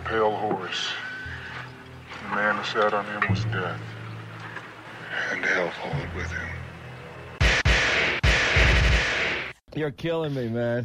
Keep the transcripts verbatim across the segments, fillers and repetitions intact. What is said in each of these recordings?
pale horse. The man who sat on him was death, and hell followed with him. You're killing me, man.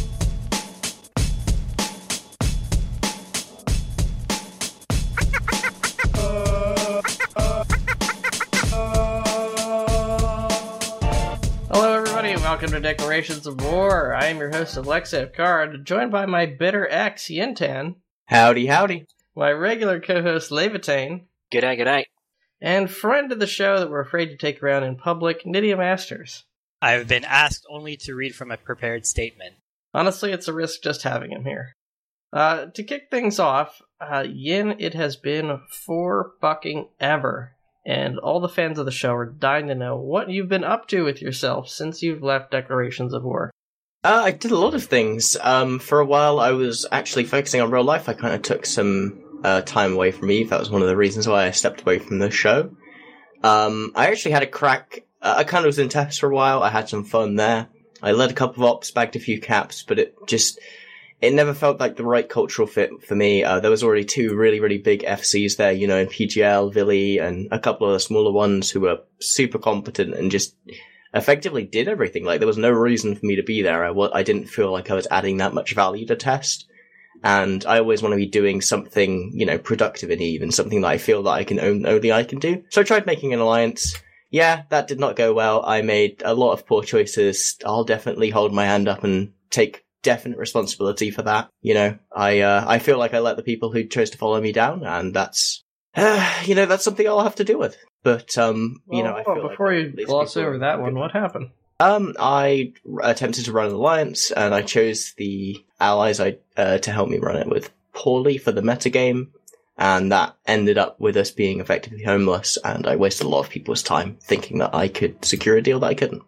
Hello, everybody, and welcome to Declarations of War. I am your host, Alexa Card, joined by my bitter ex, Yintan. Howdy, howdy. My regular co-host, Levitain. G'day, g'day. And friend of the show that we're afraid to take around in public, Nydia Masters. I've been asked only to read from a prepared statement. Honestly, it's a risk just having him here. Uh, to kick things off, uh, Yin, it has been for fucking ever. And all the fans of the show are dying to know what you've been up to with yourself since you've left Declarations of War. Uh, I did a lot of things. Um, for a while, I was actually focusing on real life. I kind of took some uh, time away from Eve. That was one of the reasons why I stepped away from the show. Um, I actually had a crack. Uh, I kind of was in Test for a while. I had some fun there. I led a couple of ops, bagged a few caps, but it just... It never felt like the right cultural fit for me. Uh, there was already two really, really big F Cs there, you know, in P G L, Vili, and a couple of the smaller ones who were super competent and just effectively did everything. Like, there was no reason for me to be there. I, w- I didn't feel like I was adding that much value to Test. And I always want to be doing something, you know, productive in Eve and something that I feel that I can own, only I can do. So I tried making an alliance. Yeah, that did not go well. I made a lot of poor choices. I'll definitely hold my hand up and take definite responsibility for that. You know, I uh, I feel like I let the people who chose to follow me down, and that's, uh, you know, that's something I'll have to deal with. But, um, well, you know, I feel well, before like you gloss over that one, what happened? Um, I attempted to run an alliance, and I chose the allies I uh, to help me run it with poorly for the metagame, and that ended up with us being effectively homeless, and I wasted a lot of people's time thinking that I could secure a deal that I couldn't.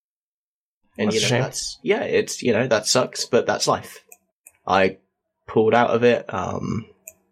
And, That's you a know, shame. that's, yeah, it's, you know, that sucks, but that's life. I pulled out of it, um,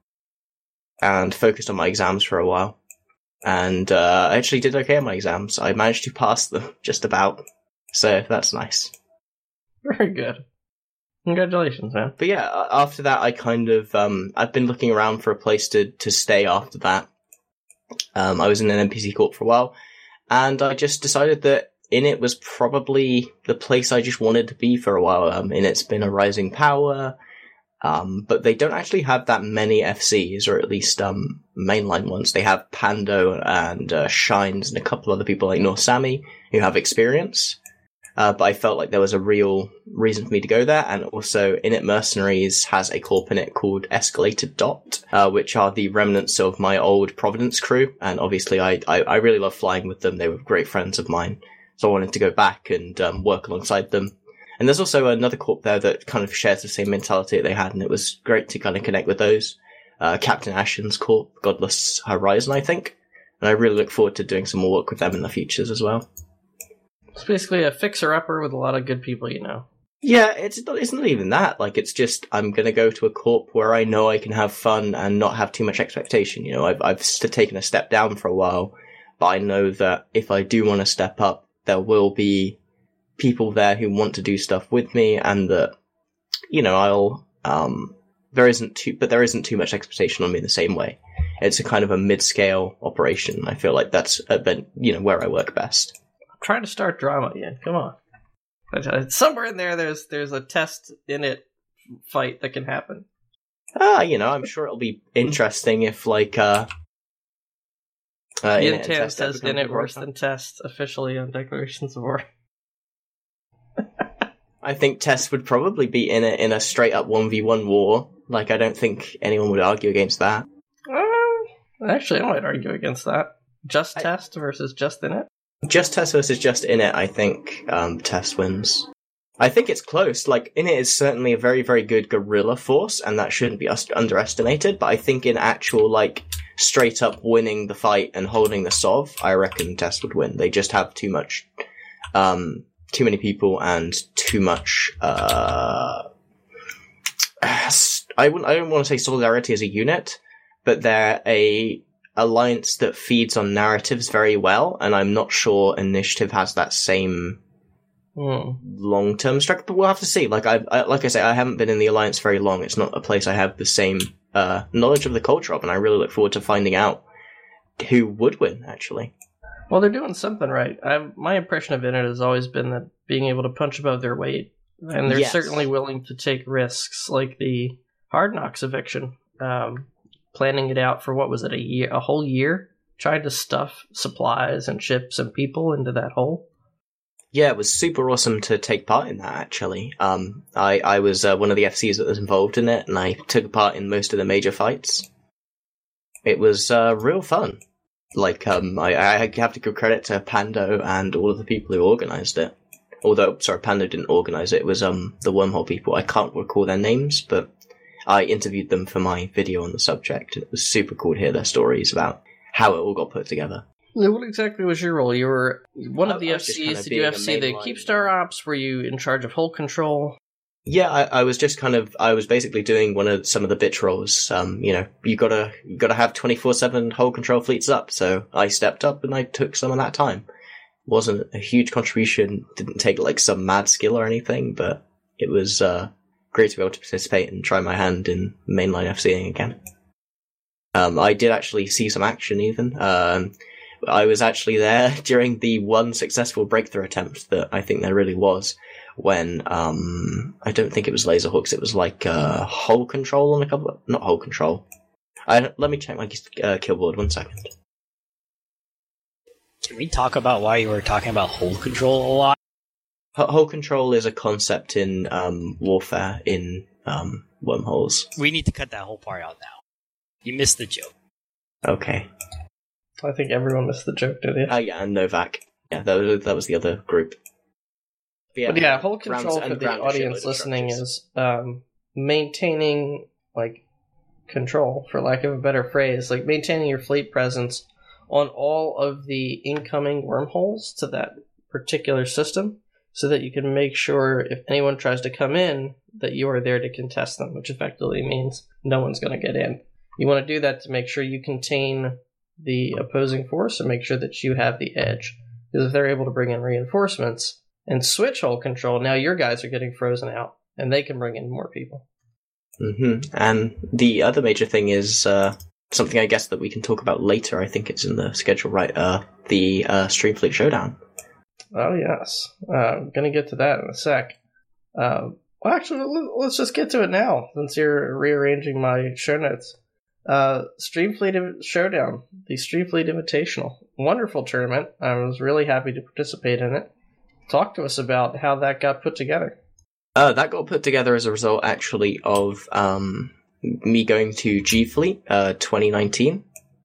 and focused on my exams for a while. And, uh, I actually did okay on my exams. I managed to pass them, just about. So, that's nice. Very good. Congratulations, man. But yeah, after that, I kind of, um, I've been looking around for a place to, to stay after that. Um, I was in an N P C Corp for a while, and I just decided that Init was probably the place I just wanted to be for a while. Um, Init's been a rising power, um, but they don't actually have that many F Cs, or at least um, mainline ones. They have Pando and uh, Shines and a couple other people like Norsami who have experience. Uh, but I felt like there was a real reason for me to go there, and also Init Mercenaries has a corp in it called Escalated Dot, uh, which are the remnants of my old Providence crew, and obviously I, I, I really love flying with them. They were great friends of mine. So I wanted to go back and um, work alongside them. And there's also another corp there that kind of shares the same mentality that they had, and it was great to kind of connect with those. Uh, Captain Ashen's corp, Godless Horizon, I think. And I really look forward to doing some more work with them in the futures as well. It's basically a fixer-upper with a lot of good people, you know. Yeah, it's not, it's not even that. Like, it's just, I'm gonna go to a corp where I know I can have fun and not have too much expectation. You know, I've, I've st- taken a step down for a while, but I know that if I do want to step up, there will be people there who want to do stuff with me, and that, you know, I'll, um, there isn't too, but there isn't too much expectation on me the same way. It's a kind of a mid-scale operation. I feel like that's, a bit, you know, where I work best. I'm trying to start drama again. Come on. But somewhere in there, there's there's a Test in it fight that can happen. Ah, you know, I'm sure it'll be interesting if, like, uh, Uh, Yin Init and Tan Test says become in it people worse right than Test officially on Declarations of War. I think Test would probably be in it in a straight up one v one war. Like, I don't think anyone would argue against that. Uh, actually, I might argue against that. Just I- Test versus Just in it. Just Test versus Just In It, I think um, Test wins. I think it's close. Like, In It is certainly a very, very good guerrilla force, and that shouldn't be us- underestimated, but I think in actual, like, straight up winning the fight and holding the Sov, I reckon Test would win. They just have too much, um, too many people and too much, uh, I wouldn't, I don't want to say solidarity as a unit, but they're a alliance that feeds on narratives very well, and I'm not sure Initiative has that same Hmm. long-term structure, but we'll have to see. Like I, I, like I say, I haven't been in the alliance very long. It's not a place I have the same uh, knowledge of the culture of, and I really look forward to finding out who would win, actually. Well, they're doing something right. I, my impression of it has always been that being able to punch above their weight, and they're Yes. certainly willing to take risks, like the Hard Knocks eviction, um, planning it out for, what was it, a year, a whole year, trying to stuff supplies and ships and people into that hole. Yeah, it was super awesome to take part in that, actually. Um, I, I was uh, one of the F Cs that was involved in it, and I took part in most of the major fights. It was uh, real fun. Like, um, I, I have to give credit to Pando and all of the people who organised it. Although, sorry, Pando didn't organise it, it was um, the Wormhole people. I can't recall their names, but I interviewed them for my video on the subject, and it was super cool to hear their stories about how it all got put together. Now, what exactly was your role? You were one of I- the I was just F Cs. kinda Did you being a F C the mainline- Keepstar Ops? Were you in charge of hull control? Yeah, I, I was just kind of, I was basically doing one of some of the bitch roles. Um, you know, you gotta, you gotta have twenty-four seven whole control fleets up, so I stepped up and I took some of that time. Wasn't a huge contribution, didn't take like some mad skill or anything, but it was, uh, great to be able to participate and try my hand in mainline FCing again. Um, I did actually see some action even. Um, I was actually there during the one successful breakthrough attempt that I think there really was, when, um, I don't think it was laser hooks, it was like, uh, hull control on a couple of, not hull control. I, let me check my, uh, kill board, one second. Can we talk about why you were talking about hold control a lot? H- Hull control is a concept in, um, warfare in, um, wormholes. We need to cut that whole part out now. You missed the joke. Okay. I think everyone missed the joke, did you? Oh yeah, and Novak. Yeah, that was, that was the other group. But yeah, hull ground- control for and the ground a audience shitload of listening structures. is um, maintaining, like, control, for lack of a better phrase, like maintaining your fleet presence on all of the incoming wormholes to that particular system, so that you can make sure if anyone tries to come in, that you are there to contest them, which effectively means no one's going to get in. You want to do that to make sure you contain the opposing force and make sure that you have the edge. Because if they're able to bring in reinforcements and switch hull control, now your guys are getting frozen out, and they can bring in more people. hmm And the other major thing is uh, something I guess that we can talk about later. I think it's in the schedule, right? Uh, the uh, Streamfleet Showdown. Oh, yes. Uh, I'm going to get to that in a sec. Uh, well, actually, l- let's just get to it now, since you're rearranging my show notes. Uh, Streamfleet Showdown, the Streamfleet Invitational. Wonderful tournament. I was really happy to participate in it. Talk to us about how that got put together. Uh, that got put together as a result, actually, of um, me going to G Fleet uh, twenty nineteen.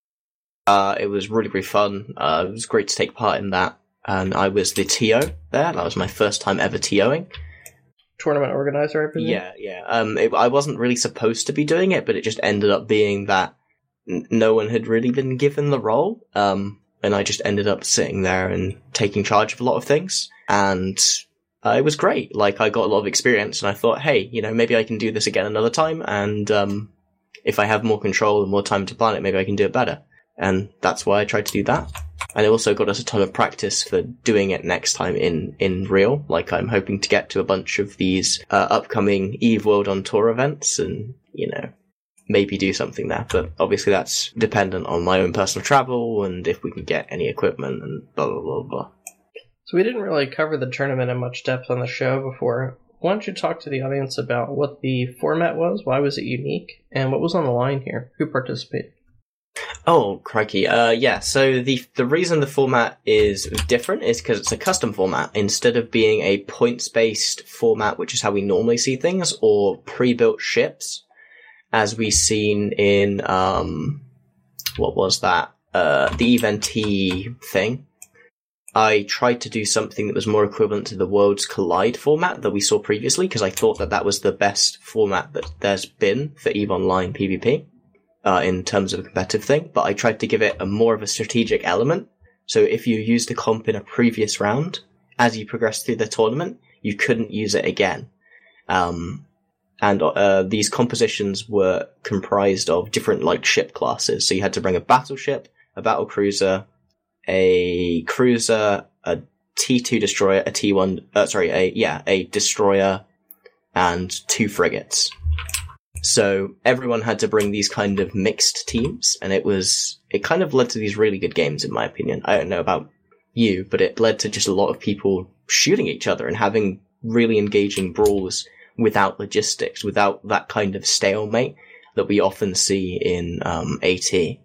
Uh, it was really, really fun. Uh, it was great to take part in that. And I was the T O there. That was my first time ever TOing. Tournament organizer, I presume? Yeah, yeah. Um, it, I wasn't really supposed to be doing it, but it just ended up being that n- no one had really been given the role. Um, and I just ended up sitting there and taking charge of a lot of things. And uh, it was great. Like, I got a lot of experience, and I thought, hey, you know, maybe I can do this again another time. And um, if I have more control and more time to plan it, maybe I can do it better. And that's why I tried to do that. And it also got us a ton of practice for doing it next time in, in real. Like, I'm hoping to get to a bunch of these uh, upcoming EVE World on Tour events and, you know, maybe do something there. But obviously that's dependent on my own personal travel and if we can get any equipment and blah, blah, blah, blah. So we didn't really cover the tournament in much depth on the show before. Why don't you talk to the audience about what the format was, why was it unique, and what was on the line here? Who participated? Oh, crikey. Uh, yeah, so the the reason the format is different is because it's a custom format. Instead of being a points-based format, which is how we normally see things, or pre-built ships, as we've seen in, um, what was that? Uh, the Event-T thing. I tried to do something that was more equivalent to the Worlds Collide format that we saw previously, because I thought that that was the best format that there's been for EVE Online PvP. Uh, in terms of a competitive thing, but I tried to give it a more of a strategic element. So if you used a comp in a previous round, as you progress through the tournament, you couldn't use it again. Um, and uh, these compositions were comprised of different like ship classes. So you had to bring a battleship, a battle cruiser, a cruiser, a T two destroyer, a T one, uh, sorry, a yeah, a destroyer, and two frigates. So everyone had to bring these kind of mixed teams, and it was, it kind of led to these really good games, in my opinion. I don't know about you, but it led to just a lot of people shooting each other and having really engaging brawls without logistics, without that kind of stalemate that we often see in um, AT.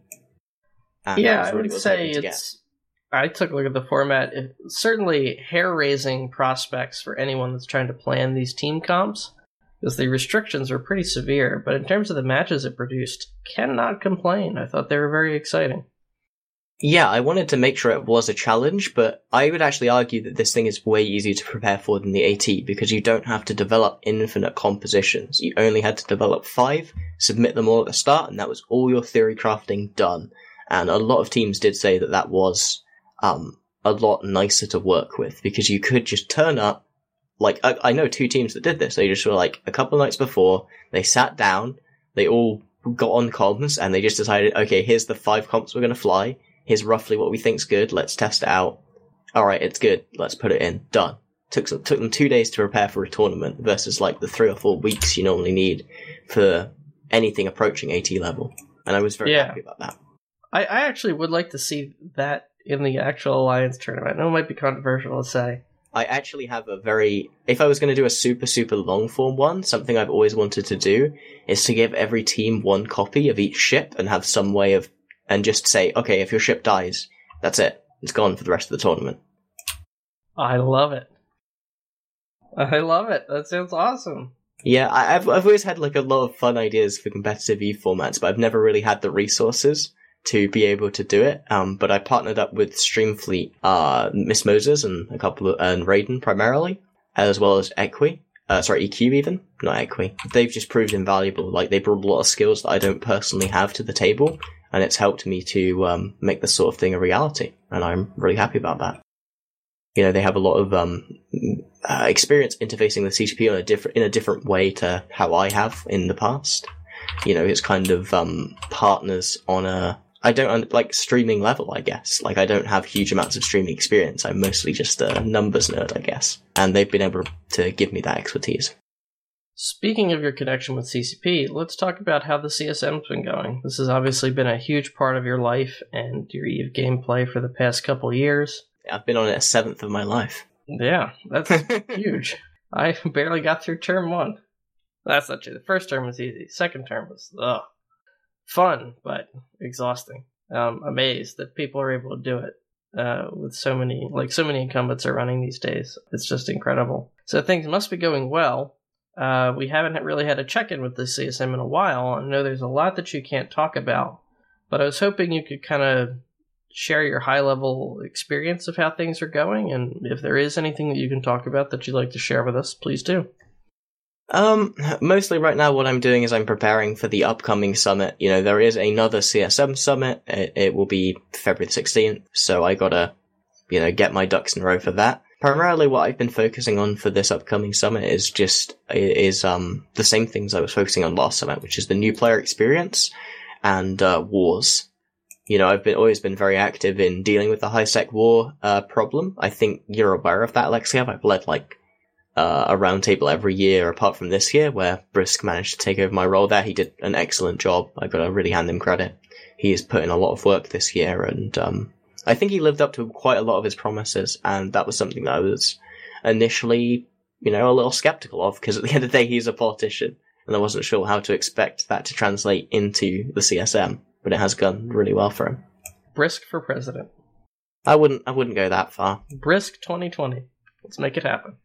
And yeah, that was I really would what I was say hoping to get. it's. I took a look at the format. It, certainly, hair-raising prospects for anyone that's trying to plan these team comps, because the restrictions were pretty severe. But in terms of the matches it produced, cannot complain. I thought they were very exciting. Yeah, I wanted to make sure it was a challenge, but I would actually argue that this thing is way easier to prepare for than the AT, because you don't have to develop infinite compositions. You only had to develop five, submit them all at the start, and that was all your theory crafting done. And a lot of teams did say that that was um, a lot nicer to work with, because you could just turn up. Like, I, I know two teams that did this. They just were like, a couple of nights before, they sat down, they all got on comms, and they just decided, okay, here's the five comps we're going to fly. Here's roughly what we think's good. Let's test it out. All right, it's good. Let's put it in. Done. Took some, took them two days to prepare for a tournament versus like the three or four weeks you normally need for anything approaching AT level. And I was very Yeah. happy about that. I, I actually would like to see that in the actual Alliance tournament. I know it might be controversial to say. I actually have a very, if I was going to do a super, super long form one, something I've always wanted to do is to give every team one copy of each ship and have some way of, and just say, okay, if your ship dies, that's it. It's gone for the rest of the tournament. I love it. I love it. That sounds awesome. Yeah, I, I've I've always had like a lot of fun ideas for competitive E formats, but I've never really had the resources to be able to do it. Um, but I partnered up with Streamfleet, uh, Miss Moses and a couple of, and Raiden primarily, as well as Equi. Uh, sorry, E Q even, not Equi. They've just proved invaluable. Like, they brought a lot of skills that I don't personally have to the table, and it's helped me to um, make this sort of thing a reality, and I'm really happy about that. You know, they have a lot of um, uh, experience interfacing with C C P on a different in a different way to how I have in the past. You know, it's kind of um, partners on a I don't like streaming level, I guess. Like, I don't have huge amounts of streaming experience. I'm mostly just a numbers nerd, I guess, and they've been able to give me that expertise. Speaking of your connection with C C P, let's talk about how the C S M's been going. This has obviously been a huge part of your life and your EVE gameplay for the past couple years. I've been on it a seventh of my life. Yeah, that's huge. I barely got through term one. That's not true. The first term was easy. Second term was ugh, fun, but exhausting. I'm amazed that people are able to do it uh, with so many, like so many incumbents are running these days. It's just incredible. So things must be going well. Uh, we haven't really had a check-in with the C S M in a while. I know there's a lot that you can't talk about, but I was hoping you could kind of share your high-level experience of how things are going, and if there is anything that you can talk about that you'd like to share with us, please do. Um, mostly right now what I'm doing is I'm preparing for the upcoming summit. You know, there is another C S M summit. It, it will be February sixteenth, so I gotta, you know, get my ducks in a row for that. Primarily what I've been focusing on for this upcoming summit is just, is, um, the same things I was focusing on last summit, which is the new player experience and, uh, wars. You know, I've been always been very active in dealing with the high-sec war uh, problem. I think you're aware of that, Alexiev. I've led, like, uh, a roundtable every year, apart from this year, where Brisk managed to take over my role there. He did an excellent job. I've got to really hand him credit. He has put in a lot of work this year, and um, I think he lived up to quite a lot of his promises, and that was something that I was initially, you know, a little skeptical of, because at the end of the day, he's a politician, and I wasn't sure how to expect that to translate into the C S M. But it has gone really well for him. Brisk for president. I wouldn't I wouldn't go that far. Brisk twenty twenty. Let's make it happen.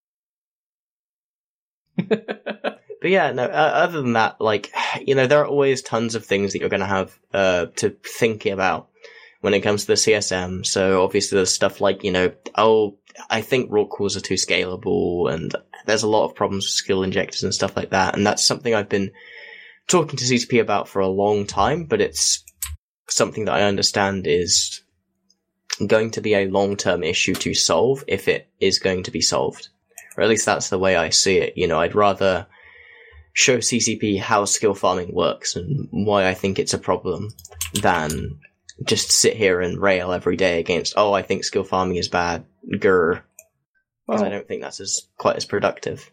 But yeah, no, uh, other than that, like, you know, there are always tons of things that you're going to have uh, to think about when it comes to the C S M. So obviously there's stuff like, you know, oh, I think raw cores are too scalable, and there's a lot of problems with skill injectors and stuff like that. And that's something I've been talking to C C P about for a long time, but it's something that I understand is going to be a long-term issue to solve if it is going to be solved. Or at least that's the way I see it. You know, I'd rather show C C P how skill farming works and why I think it's a problem than just sit here and rail every day against, oh, I think skill farming is bad, grr. Because Well, I don't think that's as quite as productive.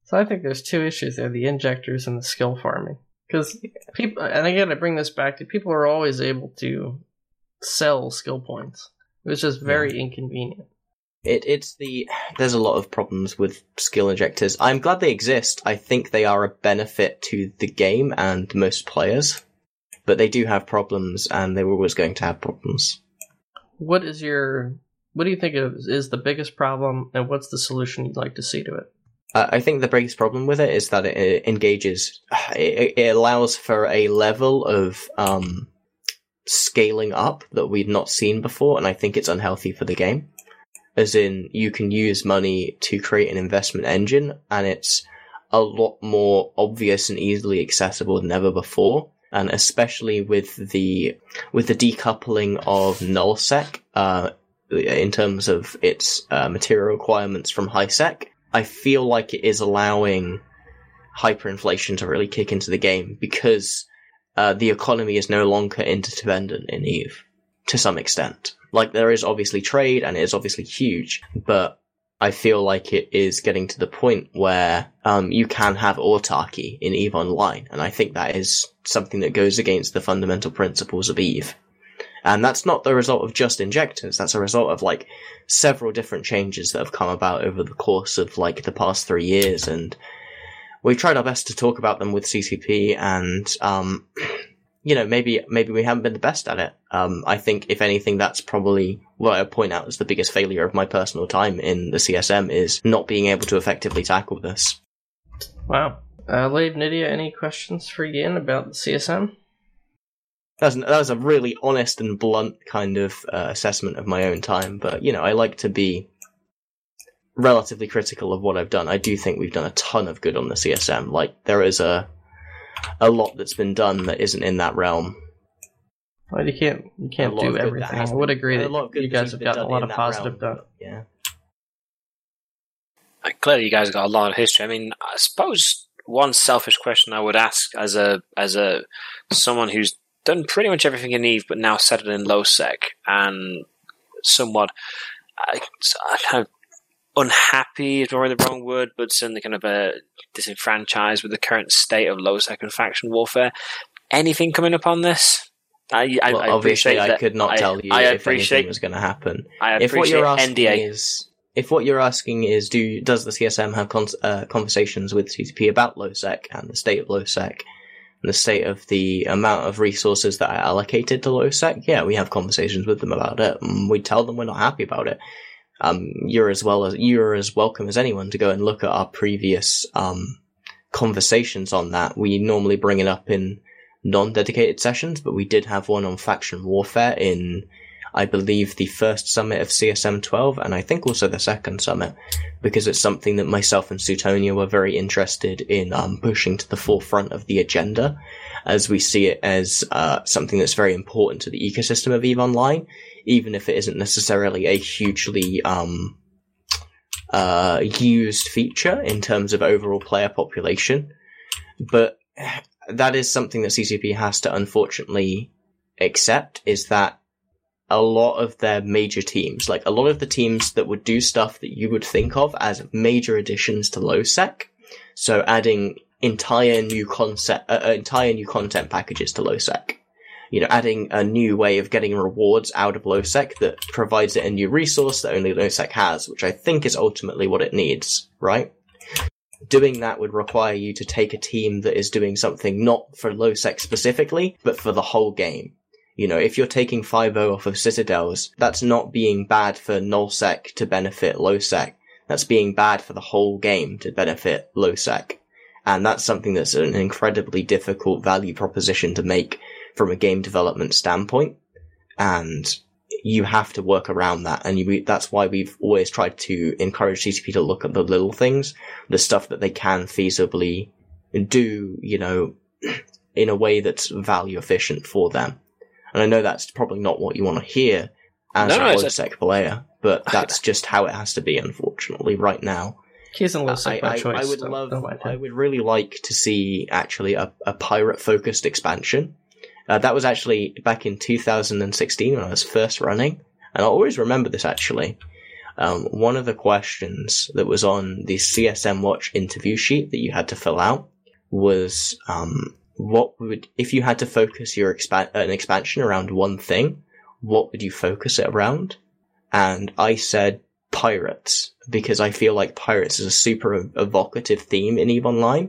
So I think there's two issues there: the injectors and the skill farming. Because people, and again, I bring this back to people are always able to sell skill points. It's just very yeah. inconvenient. It, it's the there's a lot of problems with skill injectors. I'm glad they exist. I think they are a benefit to the game and most players, but they do have problems, and they were always going to have problems. What is your what do you think is, is the biggest problem, and what's the solution you'd like to see to it? Uh, I think the biggest problem with it is that it, it engages. It, it allows for a level of um, scaling up that we'd not seen before, and I think it's unhealthy for the game. As in, you can use money to create an investment engine, and it's a lot more obvious and easily accessible than ever before. And especially with the with the decoupling of nullsec, uh, in terms of its uh, material requirements from highsec, I feel like it is allowing hyperinflation to really kick into the game, because uh, the economy is no longer interdependent in EVE to some extent. Like, there is obviously trade, and it is obviously huge, but I feel like it is getting to the point where um, you can have autarky in EVE Online, and I think that is something that goes against the fundamental principles of EVE. And that's not the result of just injectors, that's a result of, like, several different changes that have come about over the course of, like, the past three years, and we've tried our best to talk about them with C C P, and, um... you know, maybe maybe we haven't been the best at it. Um, I think, if anything, that's probably what I point out as the biggest failure of my personal time in the C S M, is not being able to effectively tackle this. Wow. Uh, Lave Nydia, any questions for Yin about the C S M? That was, that was a really honest and blunt kind of uh, assessment of my own time, but, you know, I like to be relatively critical of what I've done. I do think we've done a ton of good on the C S M. Like, there is a... a lot that's been done that isn't in that realm. Well, you can't you can't do everything. I would agree that, that you guys have gotten a lot of positive realm, done. Yeah. Clearly, you guys got a lot of history. I mean, I suppose one selfish question I would ask as a as a someone who's done pretty much everything in EVE, but now settled in low sec and somewhat, I, I kind of unhappy is probably the wrong word, but certainly kind of uh, disenfranchised with the current state of low sec and faction warfare. Anything coming up on this? I, I, well, I obviously, I that. could not I, tell you I if anything was going to happen. I if what you're asking N D A. is, if what you're asking is, do does the C S M have con- uh, conversations with C C P about low sec and the state of low sec and the state of the amount of resources that are allocated to low sec? Yeah, we have conversations with them about it, and we tell them we're not happy about it. Um, you're as well as you're as welcome as anyone to go and look at our previous um, conversations on that. We normally bring it up in non-dedicated sessions, but we did have one on faction warfare in, I believe, the first summit of C S M twelve, and I think also the second summit, because it's something that myself and Suetonia were very interested in um, pushing to the forefront of the agenda, as we see it as uh, something that's very important to the ecosystem of EVE Online, even if it isn't necessarily a hugely um, uh, used feature in terms of overall player population. But that is something that C C P has to unfortunately accept, is that a lot of their major teams, like a lot of the teams that would do stuff that you would think of as major additions to low sec, so adding entire new concept, uh, entire new content packages to low sec, you know, adding a new way of getting rewards out of low sec that provides it a new resource that only low sec has, which I think is ultimately what it needs, right? Doing that would require you to take a team that is doing something not for low sec specifically, but for the whole game. You know, if you're taking five oh off of Citadels, that's not being bad for nullsec to benefit lowsec. That's being bad for the whole game to benefit lowsec. And that's something that's an incredibly difficult value proposition to make from a game development standpoint. And you have to work around that. And you, that's why we've always tried to encourage C C P to look at the little things, the stuff that they can feasibly do, you know, in a way that's value efficient for them. And I know that's probably not what you want to hear as no, a low-sec player, but that's just how it has to be, unfortunately, right now. He's in low-sec by I, choice. I would so love, I would really like to see, actually, a, a pirate-focused expansion. Uh, that was actually back in two thousand sixteen when I was first running, and I'll always remember this, actually. um, one of the questions that was on the C S M Watch interview sheet that you had to fill out was, um, what would, if you had to focus your expan- an expansion around one thing, what would you focus it around? And I said pirates, because I feel like pirates is a super evocative theme in EVE Online,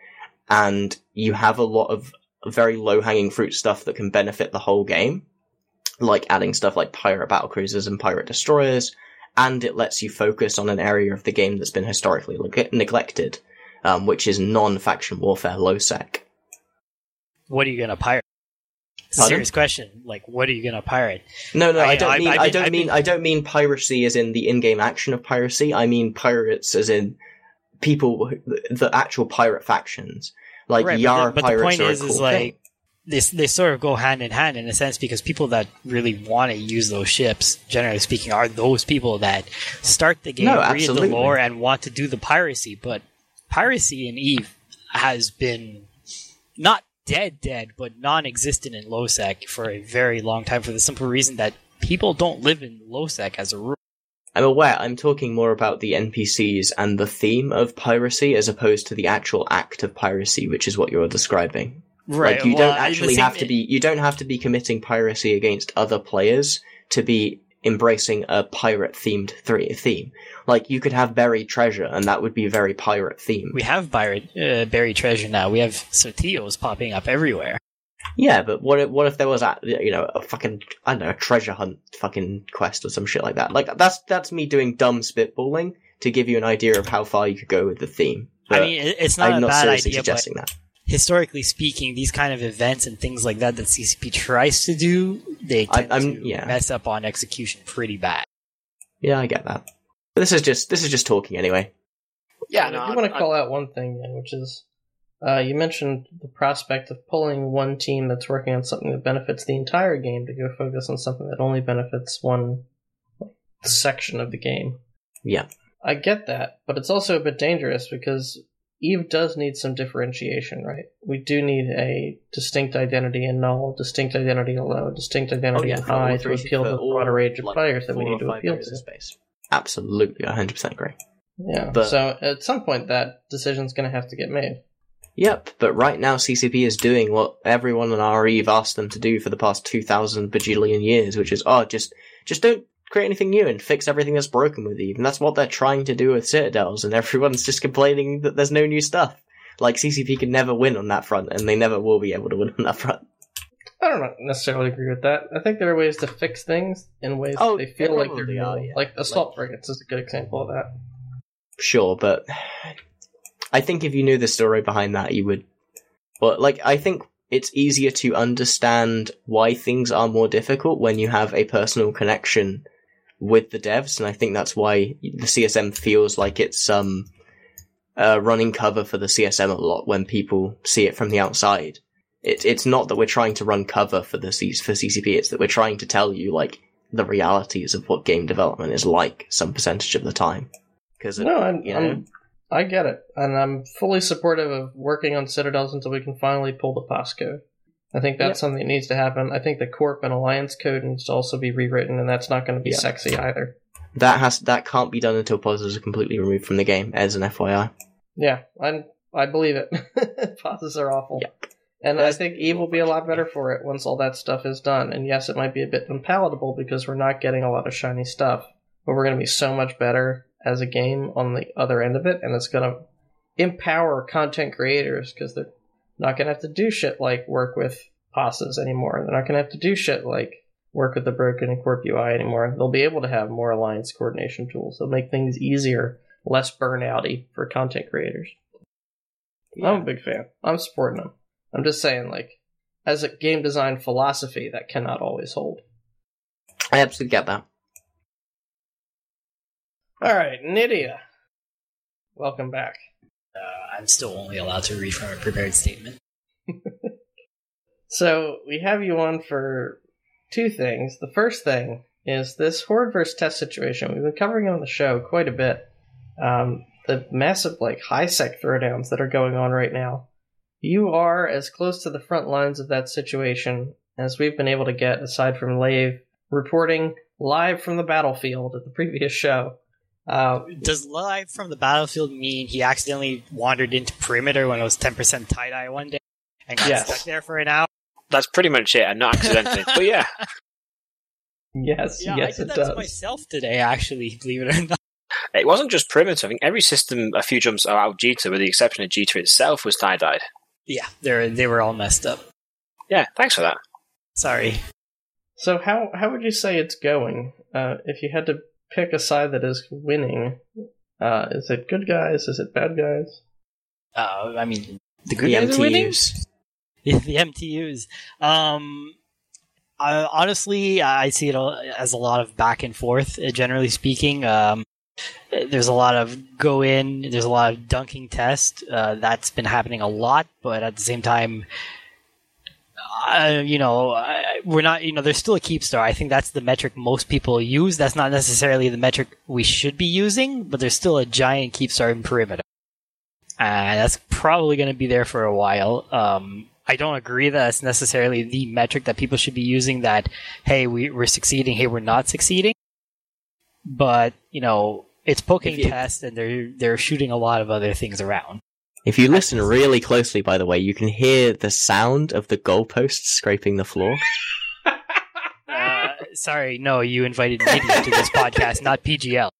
and you have a lot of very low-hanging fruit stuff that can benefit the whole game, like adding stuff like pirate battlecruisers and pirate destroyers, and it lets you focus on an area of the game that's been historically leg- neglected, um, which is non-faction warfare low-sec. What are you gonna pirate? It's a Pardon? serious question. Like, what are you gonna pirate? No, no, I, I- don't I- mean, I I, mean- don't I mean, mean- I don't mean piracy as in the in-game action of piracy. I mean pirates as in people, who- the actual pirate factions. Like, Right, Yara but the, but the pirates point are is, a cool is like thing. they they sort of go hand in hand in a sense, because people that really want to use those ships, generally speaking, are those people that start the game, No, read absolutely. the lore, and want to do the piracy. But piracy in EVE has been not dead, dead, but non-existent in LowSec for a very long time, for the simple reason that people don't live in LowSec as a rule. I'm aware, I'm talking more about the N P Cs and the theme of piracy as opposed to the actual act of piracy, which is what you're describing. Right. Like, you well, don't I- actually the same- have to be, you don't have to be committing piracy against other players to be embracing a pirate-themed three theme. Like, you could have buried treasure, and that would be very pirate-themed. We have buried, uh, buried treasure now. We have Sotios popping up everywhere. Yeah, but what if, what if there was a, you know, a fucking, I don't know, a treasure hunt fucking quest or some shit like that? Like, that's, that's me doing dumb spitballing to give you an idea of how far you could go with the theme. I But mean, it- it's not I'm a not bad seriously idea, but suggesting that. historically speaking, these kind of events and things like that that C C P tries to do, they I- tend I'm- to yeah. mess up on execution pretty bad. Yeah, I get that. But this is just, this is just talking anyway. Yeah, I no, do I- want to I- call out one thing, Ian, which is uh, you mentioned the prospect of pulling one team that's working on something that benefits the entire game to go focus on something that only benefits one section of the game. Yeah. I get that, but it's also a bit dangerous because EVE does need some differentiation, right? We do need a distinct identity in null, distinct identity in low, distinct identity in Oh, for all high to three- appeal for to the all, broader range of like, players that we four need or to five appeal areas to. of space. Absolutely, I one hundred percent agree. Yeah, But- so at some point that decision's going to have to get made. Yep, but right now C C P is doing what everyone on our Eve asked them to do for the past two thousand bajillion years, which is, oh, just just don't create anything new and fix everything that's broken with Eve. And that's what they're trying to do with Citadels, and everyone's just complaining that there's no new stuff. Like, C C P can never win on that front, and they never will be able to win on that front. I don't necessarily agree with that. I think there are ways to fix things in ways Oh, that they feel there like they're probably new. are, yeah. Like assault Like- frigates is a good example of that. Sure, but I think if you knew the story behind that, you would... Well, like, I think it's easier to understand why things are more difficult when you have a personal connection with the devs, and I think that's why the C S M feels like it's um uh, running cover for the C S M a lot when people see it from the outside. It's it's not that we're trying to run cover for the C- for C C P, it's that we're trying to tell you, like, the realities of what game development is like some percentage of the time. Because No, I'm, you know, I'm, I get it, and I'm fully supportive of working on Citadels until we can finally pull the P O S code. I think that's Yep. something that needs to happen. I think the Corp and Alliance code needs to also be rewritten, and that's not going to be Yeah. sexy either. that has that can't be done until positives are completely removed from the game, as an F Y I. Yeah, I I believe it. P O Ss are awful. Yep. And I That's- think EVE will be a lot better for it once all that stuff is done. And yes, it might be a bit unpalatable because we're not getting a lot of shiny stuff, but we're going to be so much better as a game on the other end of it, and it's going to empower content creators because they're not going to have to do shit like work with P O Ss anymore. They're not going to have to do shit like work with the Broken and Corp U I anymore. They'll be able to have more alliance coordination tools. They'll make things easier, less burnouty for content creators. I'm a big fan. I'm supporting them. I'm just saying, like, as a game design philosophy, that cannot always hold. I absolutely get that. Alright, Nydia. Welcome back. Uh, I'm still only allowed to read from a prepared statement. So, we have you on for two things. The first thing is this Horde versus Test situation. We've been covering it on the show quite a bit. Um, the massive, like, high-sec throwdowns that are going on right now. You are as close to the front lines of that situation as we've been able to get, aside from Lave reporting live from the battlefield at the previous show. Uh, Does live from the battlefield mean he accidentally wandered into perimeter when it was ten percent tie-dye one day and got Yes. stuck there for an hour? That's pretty much it, and not accidentally. But yeah, yes, Yeah, yes, I did it that does. to myself today, actually, believe it or not. it wasn't just perimeter. I think every system a few jumps out of Jita, with the exception of Jita itself, was tie-dyed. Yeah, they they were all messed up. Yeah, thanks for that. Sorry. So how how would you say it's going? Uh, if you had to pick a side that is winning, uh, is it good guys? Is it bad guys? Uh, I mean, the good The guys are winning. M T Us. Yeah, the M T Us. Um, I, honestly, I see it as a lot of back and forth. uh, Generally speaking, um, there's a lot of go in. There's a lot of dunking test. Uh, that's been happening a lot, but at the same time, uh, you know, I, we're not. You know, there's still a keep star. I think that's the metric most people use. That's not necessarily the metric we should be using, but there's still a giant keep star in perimeter. Uh, that's probably going to be there for a while. Um, I don't agree that it's necessarily the metric that people should be using, that, hey, we, we're succeeding, hey, we're not succeeding. But, you know, it's poking If you- test, and they're they're shooting a lot of other things around. If you listen really closely, by the way, you can hear the sound of the goalposts scraping the floor. Uh, sorry, no, you invited Nidia to this podcast, not P G L.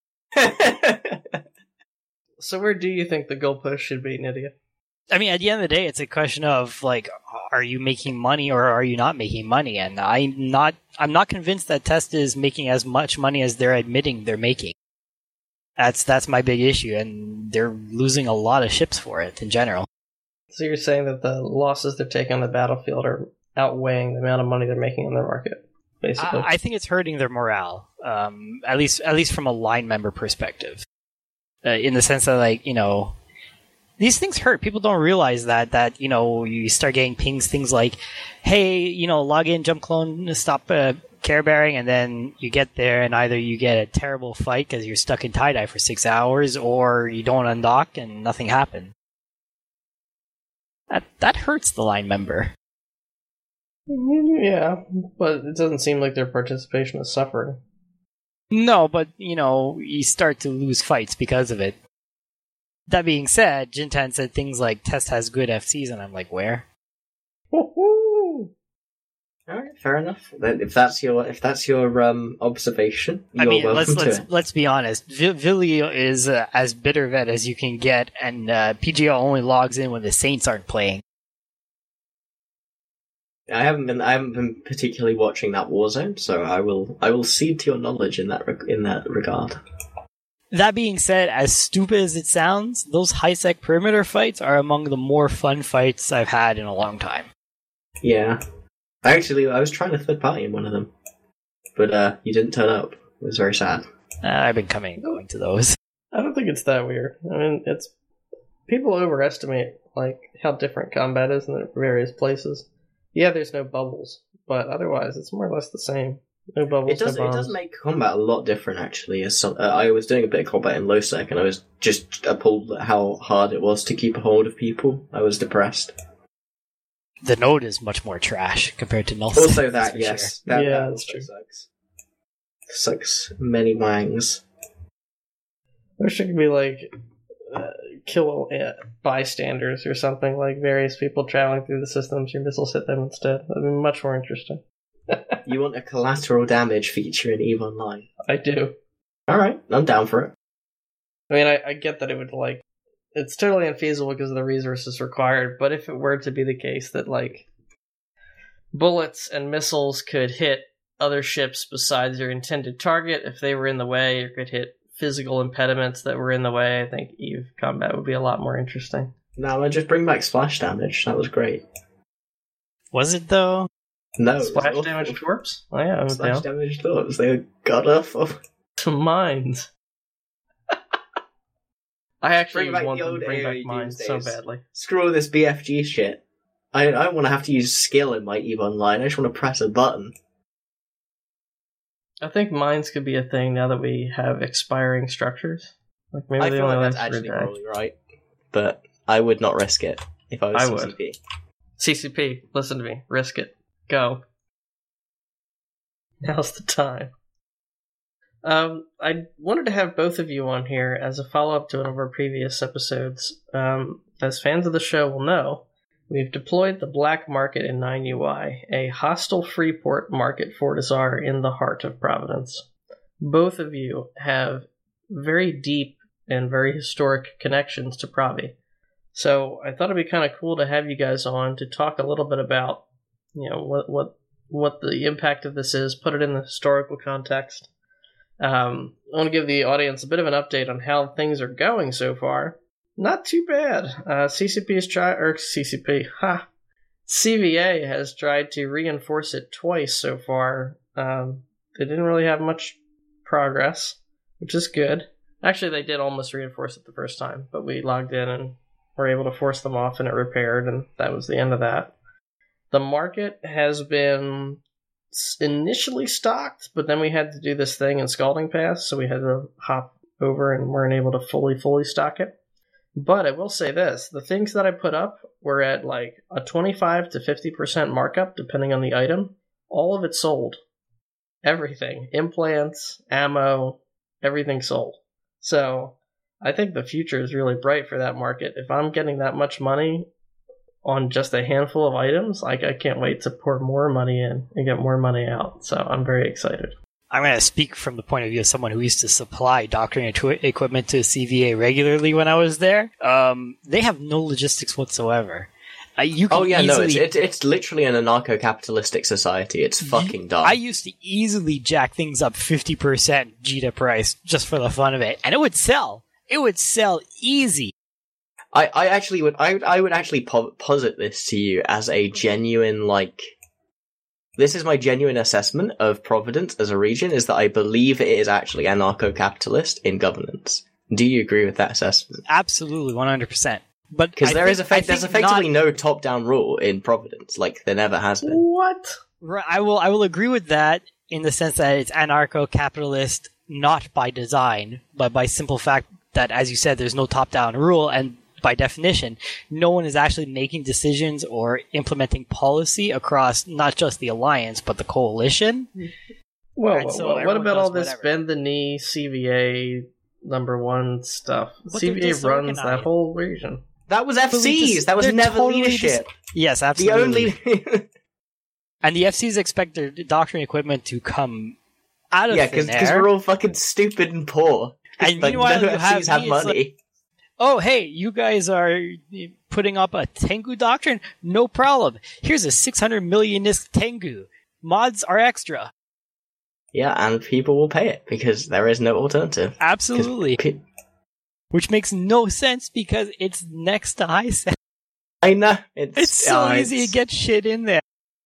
So where do you think the goalpost should be, Nydia? I mean, at the end of the day, it's a question of, like, are you making money or are you not making money? And I'm not, I'm not convinced that Test is making as much money as they're admitting they're making. That's that's my big issue, and they're losing a lot of ships for it in general. So you're saying that the losses they're taking on the battlefield are outweighing the amount of money they're making on their market, basically. I, I think it's hurting their morale, um, at least at least from a line member perspective, uh, in the sense that, like, you know, these things hurt. People don't realize that that you know, you start getting pings, things like, hey, you know, log in, jump clone, stop uh, care bearing, and then you get there and either you get a terrible fight because you're stuck in tie dye for six hours, or you don't undock and nothing happened. That that hurts the line member. Yeah, but it doesn't seem like their participation is suffering. No, but, you know, you start to lose fights because of it. That being said, Jintan said things like, Test has good F Cs, and I'm like, where? Woohoo! Alright, fair enough. Then if that's your if that's your um observation, you're I mean, welcome let's to let's it. let's be honest. Vi- Vili is uh, as bitter vet as you can get, and uh, P G L only logs in when the Saints aren't playing. I haven't been I haven't been particularly watching that Warzone, so I will I will cede to your knowledge in that reg- in that regard. That being said, as stupid as it sounds, those high-sec perimeter fights are among the more fun fights I've had in a long time. Yeah. I actually I was trying to third party in one of them. But uh you didn't turn up. It was very sad. Uh, I've been coming and going to those. I don't think it's that weird. I mean, it's people overestimate like how different combat is in the various places. Yeah, there's no bubbles, but otherwise it's more or less the same. No bubbles, It does no it bombs. does make combat a lot different actually. As some, uh, I was doing a bit of combat in Lowsec and I was just appalled at how hard it was to keep a hold of people. I was depressed. The node is much more trash compared to Null. Also that's that, for yes. sure. That, Yeah, that that's also true. sucks. Sucks many wangs. There should be like uh, kill uh, bystanders or something, like various people traveling through the systems. Your missiles hit them instead. That'd be much more interesting. You want a collateral damage feature in EVE Online? I do. Alright, I'm down for it. I mean, I, I get that it would like it's totally unfeasible because of the resources required. But if it were to be the case that like bullets and missiles could hit other ships besides their intended target, if they were in the way, or could hit physical impediments that were in the way, I think EVE combat would be a lot more interesting. No, I just bring back splash damage. That was great. Was it though? No, it was Splash awful. damage torps? Oh yeah, I'm Splash down. damage torps. They were god awful. To mines. I actually Bring back want the them old to bring A O E back mines so days. badly. Screw all this B F G shit. I I don't want to have to use skill in my EVE Online. I just want to press a button. I think mines could be a thing now that we have expiring structures. Like maybe I they feel only like that's last for a actually day. probably right, but I would not risk it if I was I C would. C P. C C P, listen to me. Risk it. Go. Now's the time. Um, I wanted to have both of you on here as a follow-up to one of our previous episodes. Um, as fans of the show will know, we've deployed the Black Market in nine U I, a hostile Freeport market Fortizar in the heart of Providence. Both of you have very deep and very historic connections to Provi. So I thought it'd be kind of cool to have you guys on to talk a little bit about, you know, what what what the impact of this is, put it in the historical context. Um, I want to give the audience a bit of an update on how things are going so far. Not too bad. Uh, C C P has tried, or C C P, ha, C V A has tried to reinforce it twice so far. Um, they didn't really have much progress, which is good. Actually, they did almost reinforce it the first time, but we logged in and were able to force them off, and it repaired, and that was the end of that. The market has been initially stocked, but then we had to do this thing in Scalding Pass, so we had to hop over and weren't able to fully, fully stock it. But I will say this, the things that I put up were at like a twenty-five to fifty percent markup, depending on the item. All of it sold. Everything. Implants, ammo, everything sold. So I think the future is really bright for that market. If I'm getting that much money on just a handful of items, like I can't wait to pour more money in and get more money out. So I'm very excited. I'm going to speak from the point of view of someone who used to supply doctoring equipment to C V A regularly when I was there. Um, they have no logistics whatsoever. Uh, you can oh yeah, easily... no, it's, it's it's literally an anarcho-capitalistic society. It's fucking dumb. I used to easily jack things up fifty percent G T A price just for the fun of it, and it would sell. It would sell easy. I, I actually would I would I would actually po- posit this to you as a genuine like. This is my genuine assessment of Providence as a region, is that I believe it is actually anarcho-capitalist in governance. Do you agree with that assessment? Absolutely, one hundred percent. But because there think, is effect, there's effectively not... no top-down rule in Providence, like there never has been. What? I will I will agree with that in the sense that it's anarcho-capitalist not by design, but by simple fact that, as you said, there's no top-down rule, and by definition, no one is actually making decisions or implementing policy across not just the alliance, but the coalition. Well, so what about all this whatever. Bend the knee C V A number one stuff? But C V A runs that whole region. That was F Cs. Dis- that was never totally leadership. Dis- yes, absolutely. The only and the F Cs expect their doctrine equipment to come out of yeah, thin air. because we're all fucking stupid and poor. And like, meanwhile, no you F Cs have, have money. Like, oh, hey, you guys are putting up a Tengu doctrine? No problem. Here's a six hundred millionist Tengu. Mods are extra. Yeah, and people will pay it because there is no alternative. Absolutely. Pe- Which makes no sense because it's next to Hisense. I know. It's, it's so oh, easy it's... to get shit in there.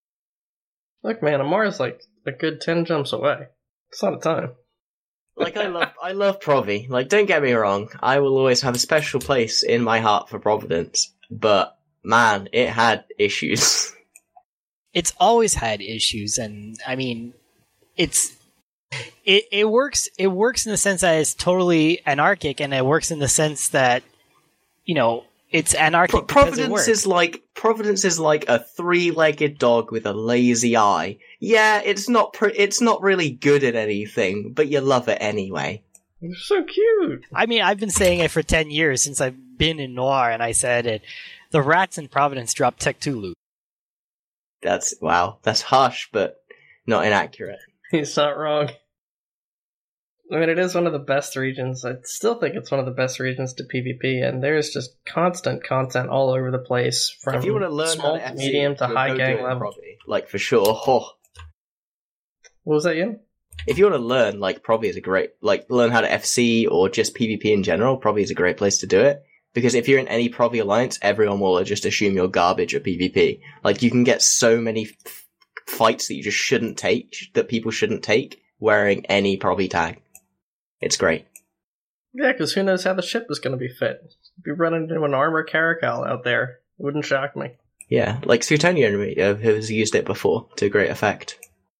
Look, man, Amara's like a good ten jumps away. It's not a time. Like, I love I love Provi. Like, don't get me wrong. I will always have a special place in my heart for Providence. But, man, it had issues. It's always had issues, and, I mean, it's... It it works It works in the sense that it's totally anarchic, and it works in the sense that, you know, it's anarchic Pro- because Providence it works. is like Providence is like a three-legged dog with a lazy eye. Yeah, it's not pr- it's not really good at anything, but you love it anyway. You're so cute. I mean, I've been saying it for ten years since I've been in Noir, and I said it. The rats in Providence dropped Tech Tulu. That's wow. That's harsh, but not inaccurate. He's not wrong. I mean, it is one of the best regions. I still think it's one of the best regions to PvP, and there's just constant content all over the place, from if you want to learn small how to to medium to high gang level. Probably, like, for sure. Oh. What was that, Ian? If you want to learn, like, Provi is a great, like, learn how to F C or just PvP in general, Provi is a great place to do it. Because if you're in any Provi alliance, everyone will just assume you're garbage at PvP. Like, you can get so many f- fights that you just shouldn't take, that people shouldn't take, wearing any Provi tag. It's great. Yeah, because who knows how the ship is going to be fit. If you run into an armor caracal out there, it wouldn't shock me. Yeah, like Suetonia uh, has used it before to great effect.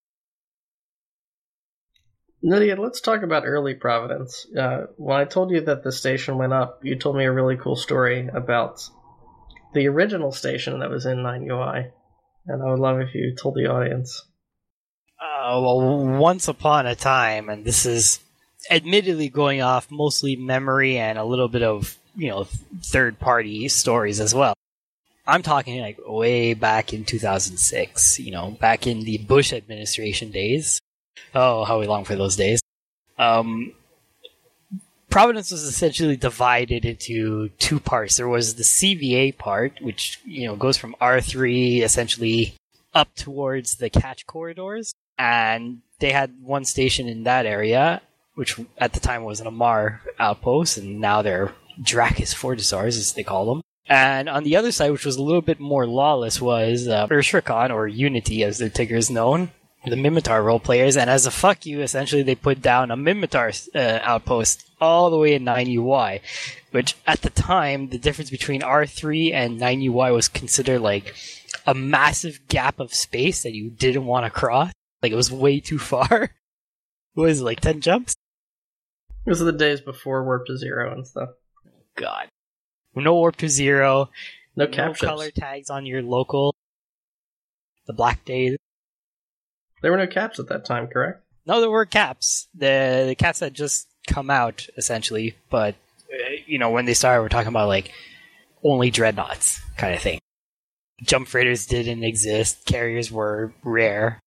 Nydia, let's talk about early Providence. Uh, when I told you that the station went up, you told me a really cool story about the original station that was in nine U I. And I would love if you told the audience. Uh, well, once upon a time, and this is admittedly going off mostly memory and a little bit of, you know, third-party stories as well. I'm talking like way back in two thousand six, you know, back in the Bush administration days. Oh, how we long for those days. Um, Providence was essentially divided into two parts. There was the C V A part, which, you know, goes from R three essentially up towards the catch corridors. And they had one station in that area, which at the time was an Amar outpost, and now they're Dracus Fortisars, as they call them. And on the other side, which was a little bit more lawless, was uh, Urshrikon, or Unity as their ticker is known, the Minmatar role players, and as a fuck you, essentially they put down a Minmatar uh, outpost all the way in nine U Y, which at the time, the difference between R three and nine U Y was considered like a massive gap of space that you didn't want to cross. Like, it was way too far. What is it, like ten jumps? Those are the days before Warp to Zero and stuff. God. No Warp to Zero. No No cap color ships. tags on your local. The Black Days. There were no caps at that time, correct? No, there were caps. The the caps had just come out, essentially. But, uh, you know, when they started, we're talking about, like, only dreadnoughts kind of thing. Jump freighters didn't exist. Carriers were rare.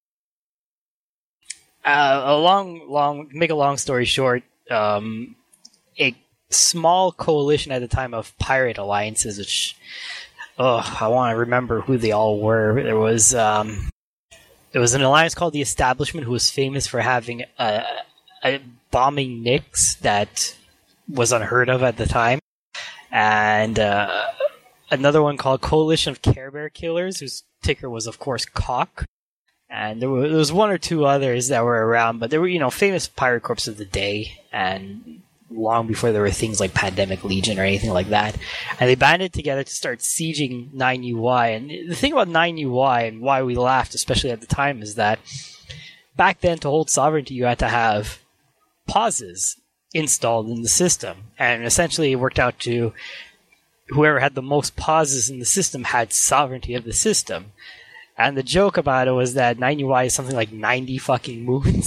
Uh, a long, long, make a long story short, um, a small coalition at the time of pirate alliances, which, oh, I want to remember who they all were. There was, um, there was an alliance called the Establishment, who was famous for having a, a bombing Nyx that was unheard of at the time, and uh, another one called Coalition of Care Bear Killers, whose ticker was, of course, Cock. And there, were, there was one or two others that were around, but they were, you know, famous pirate corps of the day, and long before there were things like Pandemic Legion or anything like that. And they banded together to start sieging nine U Y. And the thing about nine U Y and why we laughed, especially at the time, is that back then, to hold sovereignty, you had to have pauses installed in the system. And essentially it worked out to whoever had the most pauses in the system had sovereignty of the system. And the joke about it was that nine U Y is something like ninety fucking moons.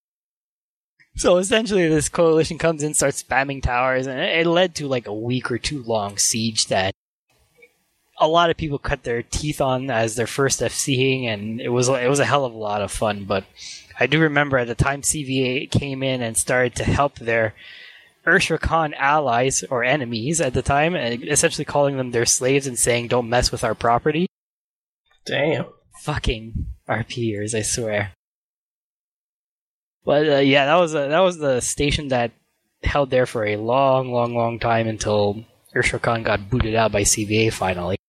So essentially this coalition comes in, starts spamming towers, and it led to like a week or two long siege that a lot of people cut their teeth on as their first FCing, and it was it was a hell of a lot of fun. But I do remember at the time C V A came in and started to help their Urshrikon allies, or enemies at the time, and essentially calling them their slaves and saying, don't mess with our property. Damn. Fucking RPers, I swear. But uh, yeah, that was a, that was the station that held there for a long, long, long time until Urshrikon got booted out by C V A finally.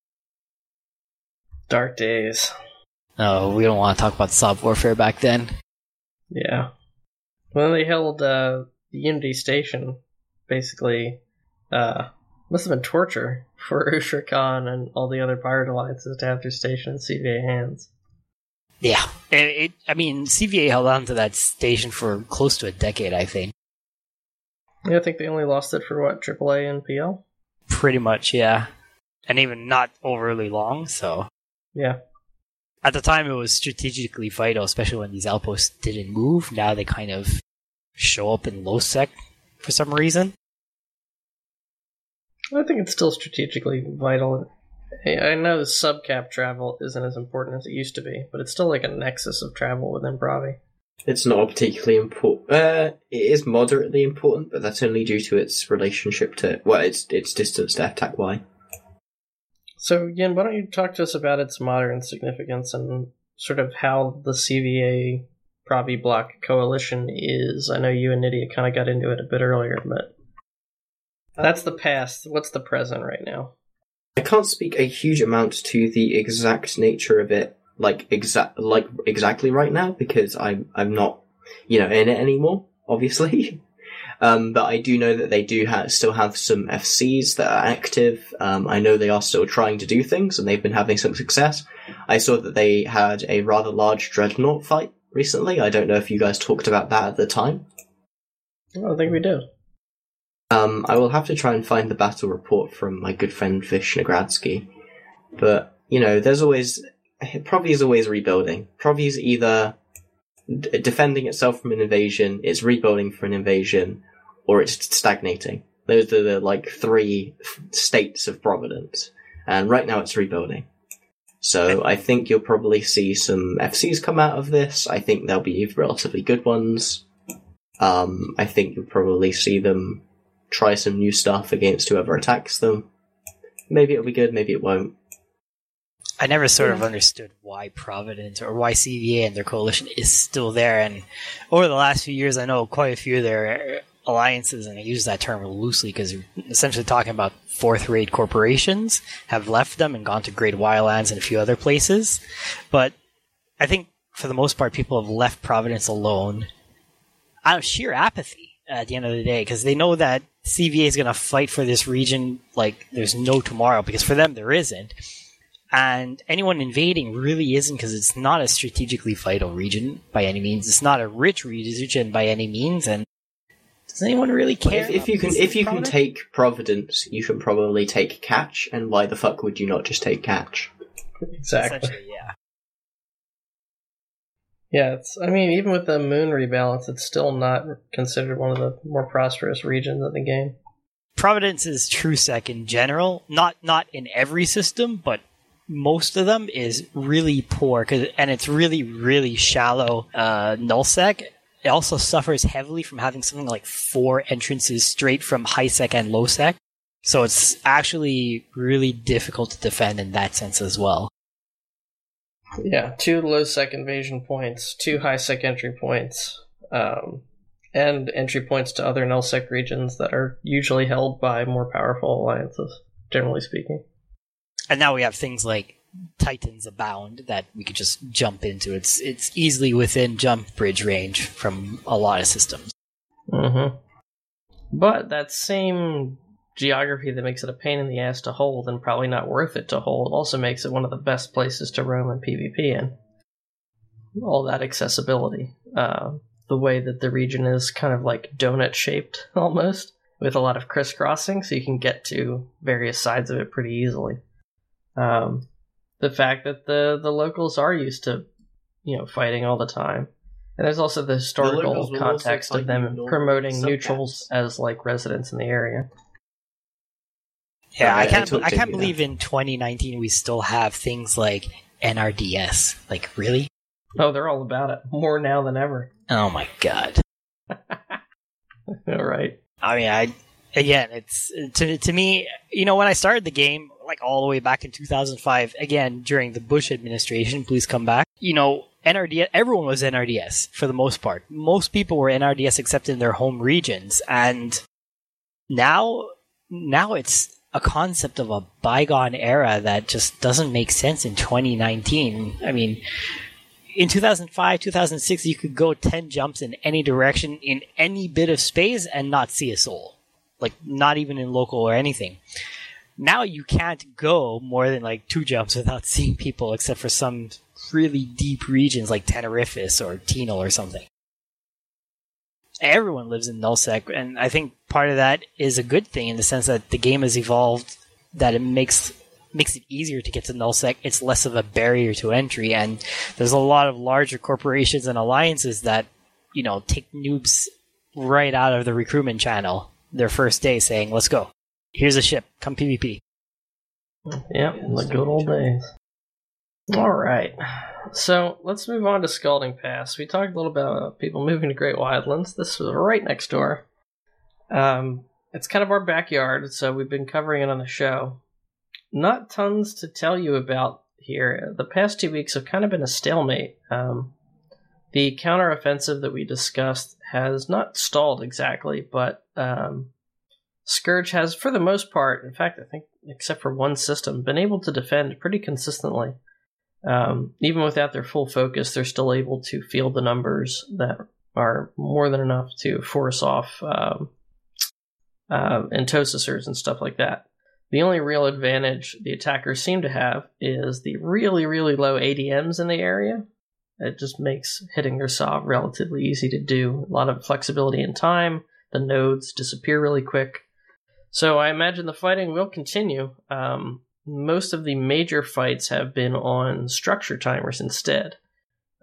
Dark days. Oh, we don't want to talk about Sob Warfare back then. Yeah. When they held uh, the Unity Station, basically, uh, must have been torture for Urshrikon and all the other pirate alliances to have their station in C V A hands. Yeah, it, it, I mean, C V A held on to that station for close to a decade, I think. Yeah, I think they only lost it for, what, triple A and P L? Pretty much, yeah. And even not overly long, so... Yeah. At the time, it was strategically vital, especially when these outposts didn't move. Now they kind of show up in low sec for some reason. I think it's still strategically vital. Hey, I know the subcap travel isn't as important as it used to be, but it's still like a nexus of travel within Bravi. It's not particularly important. Uh, it is moderately important, but that's only due to its relationship to, well, its its distance to F TAC Y. So, Yin, why don't you talk to us about its modern significance and sort of how the C V A Bravi block coalition is? I know you and Nydia kind of got into it a bit earlier, but that's the past. What's the present right now? I can't speak a huge amount to the exact nature of it, like exact, like exactly right now, because I'm I'm not, you know, in it anymore, obviously. um, but I do know that they do ha- still have some F Cs that are active. Um, I know they are still trying to do things, and they've been having some success. I saw that they had a rather large Dreadnought fight recently. I don't know if you guys talked about that at the time. I don't think we did. Um, I will have to try and find the battle report from my good friend Vish Nagradsky. But, you know, there's always... Provi is always rebuilding. Provi is either d- defending itself from an invasion, it's rebuilding for an invasion, or it's stagnating. Those are the like three states of Providence, and right now it's rebuilding. So I think you'll probably see some F Cs come out of this. I think they'll be relatively good ones. Um, I think you'll probably see them try some new stuff against whoever attacks them. Maybe it'll be good, maybe it won't. I never sort of understood why Providence or why C V A and their coalition is still there. And over the last few years, I know quite a few of their alliances, and I use that term loosely because you're essentially talking about fourth-rate corporations, have left them and gone to Great Wildlands and a few other places. But I think for the most part, people have left Providence alone out of sheer apathy at the end of the day, because they know that C V A is going to fight for this region like there's no tomorrow, because for them there isn't. And anyone invading really isn't, because it's not a strategically vital region by any means. It's not a rich region by any means, and does anyone really care? If, if you can, if you can take Providence, you can probably take Catch. And why the fuck would you not just take Catch? Exactly. Yeah. Yeah, it's. I mean, even with the moon rebalance, it's still not considered one of the more prosperous regions of the game. Providence is TrueSec in general, not not in every system, but most of them is really poor, cause, and it's really, really shallow uh, nullsec. It also suffers heavily from having something like four entrances straight from highsec and lowsec. So it's actually really difficult to defend in that sense as well. Yeah, two low-sec invasion points, two high-sec entry points, um, and entry points to other null-sec regions that are usually held by more powerful alliances, generally speaking. And now we have things like Titans Abound that we could just jump into. It's it's easily within jump bridge range from a lot of systems. Mm-hmm. But that same geography that makes it a pain in the ass to hold and probably not worth it to hold also makes it one of the best places to roam in PvP in. All that accessibility. Uh, the way that the region is kind of like donut-shaped, almost, with a lot of crisscrossing, so you can get to various sides of it pretty easily. Um, the fact that the, the locals are used to, you know, fighting all the time. And there's also the historical The context of them promoting subcaps. neutrals as, like, residents in the area. Yeah, I I- I can't. totally I can't get believe that. in twenty nineteen we still have things like N R D S. Like, really? Oh, they're all about it. More now than ever. Oh my god. All right. I mean, I again, it's to to me. You know, when I started the game, like all the way back in two thousand five, again during the Bush administration, please come back. You know, N R D S. Everyone was N R D S for the most part. Most people were N R D S except in their home regions, and now, now it's a concept of a bygone era that just doesn't make sense in twenty nineteen. I mean, in two thousand five, two thousand six, you could go ten jumps in any direction in any bit of space and not see a soul. Like, not even in local or anything. Now you can't go more than like two jumps without seeing people, except for some really deep regions like Tenerife or Tinal or something. Everyone lives in nullsec, and I think part of that is a good thing in the sense that the game has evolved, that it makes makes it easier to get to nullsec. It's less of a barrier to entry, and there's a lot of larger corporations and alliances that, you know, take noobs right out of the recruitment channel their first day, saying, "Let's go. Here's a ship. Come PvP." Yep, the good old days. All right. So let's move on to Scalding Pass. We talked a little bit about people moving to Great Wildlands. This was right next door. Um, it's kind of our backyard, so we've been covering it on the show. Not tons to tell you about here. The past two weeks have kind of been a stalemate. Um, the counteroffensive that we discussed has not stalled exactly, but um, Scourge has, for the most part, in fact, I think, except for one system, been able to defend pretty consistently. Um, even without their full focus, they're still able to field the numbers that are more than enough to force off um, uh, Entosisers and stuff like that. The only real advantage the attackers seem to have is the really, really low A D Ms in the area. It just makes hitting their S O V relatively easy to do. A lot of flexibility in time. The nodes disappear really quick. So I imagine the fighting will continue. Um, most of the major fights have been on structure timers instead.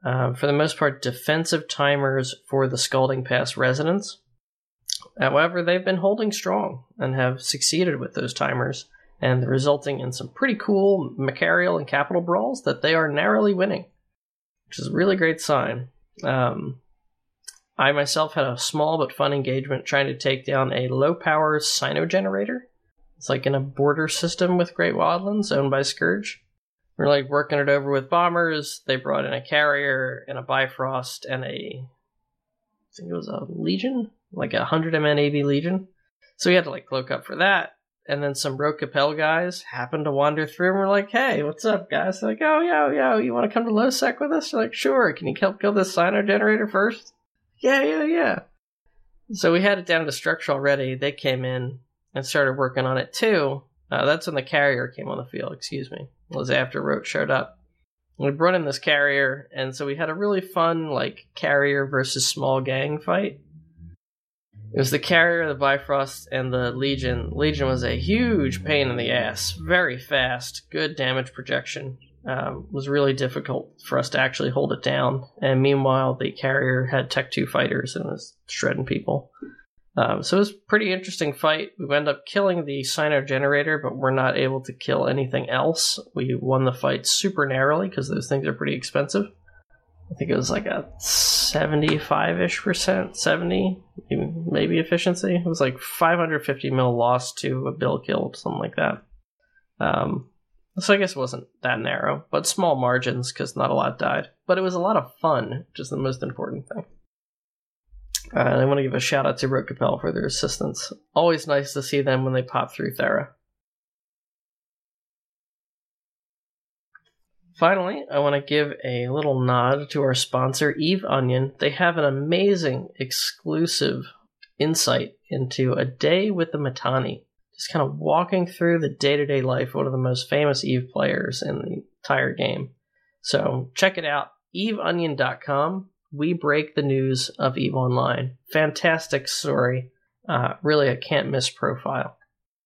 Uh, for the most part, defensive timers for the Scalding Pass residents. However, they've been holding strong and have succeeded with those timers, and resulting in some pretty cool Machariel and Capital brawls that they are narrowly winning, which is a really great sign. Um, I myself had a small but fun engagement trying to take down a low-power Cyno generator. It's like in a border system with Great Wildlands owned by Scourge. We're like working it over with bombers. They brought in a carrier and a Bifrost and a, I think it was a Legion, like a one hundred M N A B Legion. So we had to like cloak up for that. And then some Rogue Capel guys happened to wander through and we're like, hey, what's up, guys? They're like, oh, yo, yo, you want to come to Lowsec with us? You're like, sure. Can you help kill this Cyno generator first? Yeah, yeah, yeah. So we had it down to structure already. They came in and started working on it too. Uh, that's when the carrier came on the field, excuse me. It was after Roach showed up. We brought in this carrier, and so we had a really fun, like, carrier versus small gang fight. It was the carrier, the Bifrost, and the Legion. Legion was a huge pain in the ass. Very fast, good damage projection. Um, was really difficult for us to actually hold it down. And meanwhile, the carrier had Tech two fighters and was shredding people. Um, so it was a pretty interesting fight. We wound up killing the Cyno generator, but we're not able to kill anything else. We won the fight super narrowly because those things are pretty expensive. I think it was like a seventy-five-ish percent, seventy, maybe efficiency. It was like five hundred fifty mil loss to a bill killed, something like that. Um, so I guess it wasn't that narrow, but small margins because not a lot died. But it was a lot of fun, which is the most important thing. Uh, and I want to give a shout out to Rogue Capel for their assistance. Always nice to see them when they pop through Thera. Finally, I want to give a little nod to our sponsor, Eve Onion. They have an amazing exclusive insight into a day with the Mittani. Just kind of walking through the day-to-day life of one of the most famous Eve players in the entire game. So check it out, eve onion dot com. We break the news of EVE Online. Fantastic story. Uh, really a can't-miss profile.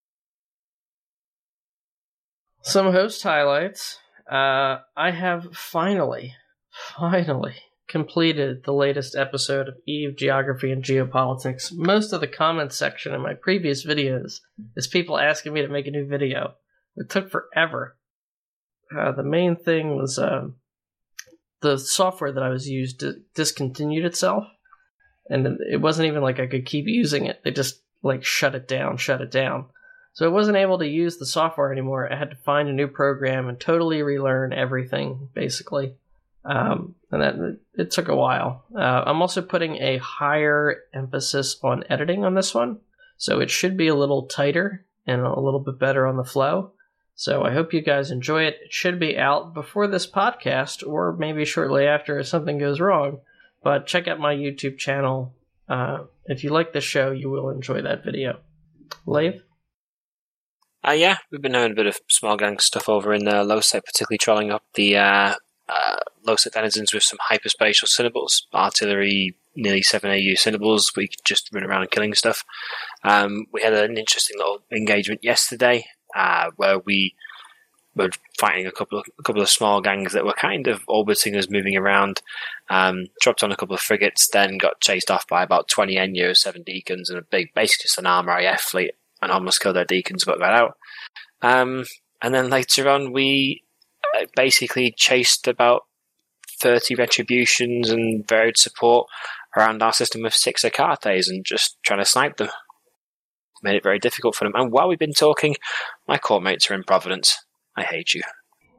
Some host highlights. Uh, I have finally, finally completed the latest episode of EVE Geography and Geopolitics. Most of the comments section in my previous videos is people asking me to make a new video. It took forever. Uh, the main thing was... Uh, the software that I was used discontinued itself, and it wasn't even like I could keep using it. They just like shut it down, shut it down. So I wasn't able to use the software anymore. I had to find a new program and totally relearn everything, basically. Um, and that it took a while. Uh, I'm also putting a higher emphasis on editing on this one, so it should be a little tighter and a little bit better on the flow. So I hope you guys enjoy it. It should be out before this podcast, or maybe shortly after if something goes wrong. But check out my YouTube channel. Uh, if you like the show, you will enjoy that video. Lave? Uh, yeah, we've been doing a bit of small gang stuff over in uh, Lowsec, particularly trolling up the uh, uh, Lowsec denizens with some hyperspatial Cinnables, artillery, nearly seven A U Cinnables. We could just run around and killing stuff. Um, we had an interesting little engagement yesterday. Uh, where we were fighting a couple of a couple of small gangs that were kind of orbiting us, moving around. Um, dropped on a couple of frigates, then got chased off by about twenty N U, seven Deacons, and a big, basically just an armor A F fleet, and almost killed their Deacons, but got out. Um, and then later on, we basically chased about thirty Retributions and varied support around our system with six Achates and just trying to snipe them. Made it very difficult for them. And while we've been talking, my court mates are in Providence. I hate you.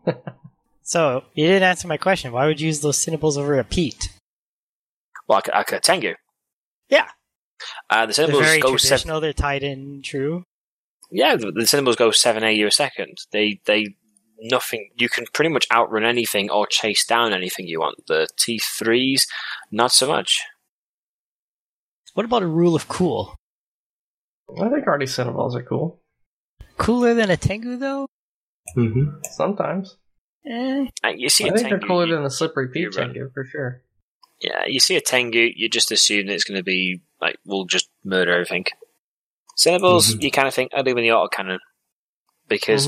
So, you didn't answer my question. Why would you use those Cinnables over a Pete? Well, I could, I could Tengu. Yeah. Uh, the They're Cinnables very go traditional. seven. They're tied in true. Yeah, the, the Cinnables go seven A U a second. They, they, nothing. You can pretty much outrun anything or chase down anything you want. The T threes, not so much. What about a rule of cool? I think Artie Cinnaballs are cool. Cooler than a Tengu, though? Mm-hmm. Sometimes. Eh. Uh, you see I a think Tengu, they're cooler you, than the Slippery Pete run. Tengu, for sure. Yeah, you see a Tengu, you just assume that it's going to be, like, we'll just murder everything. Cinnables, mm-hmm. you kind of think, I'll do with the autocannon. Because mm-hmm.